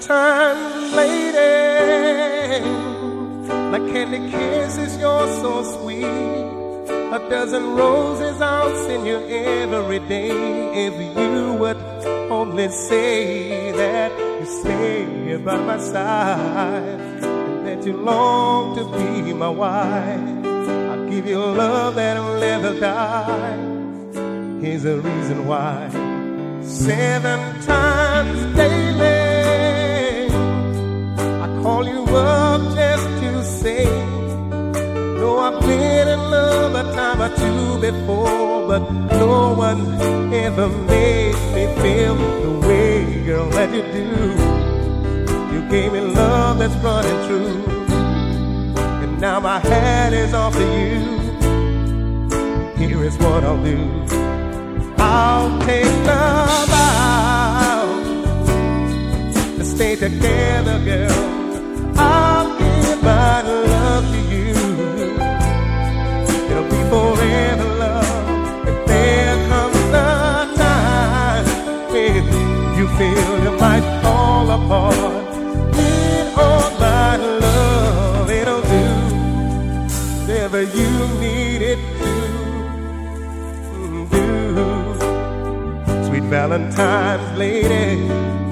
Valentine's lady, like candy kisses, you're so sweet. A dozen roses I'll send you every day. If you would only say that you stay by my side and that you long to be my wife, I'll give you love that'll never die. Here's the reason why. 7 times daily I call you up just to say, no, I've been in love a time or two before, but no one ever made me feel the way, girl, that you do. You gave me love that's running true, and now my hat is off to you. Here is what I'll do. I'll take the vow to stay together, girl. I'll give my love to you. It'll be forever, love. If there comes the time when you feel you might fall apart, lean on my love. It'll do whatever you need it to do. Sweet Valentine's lady,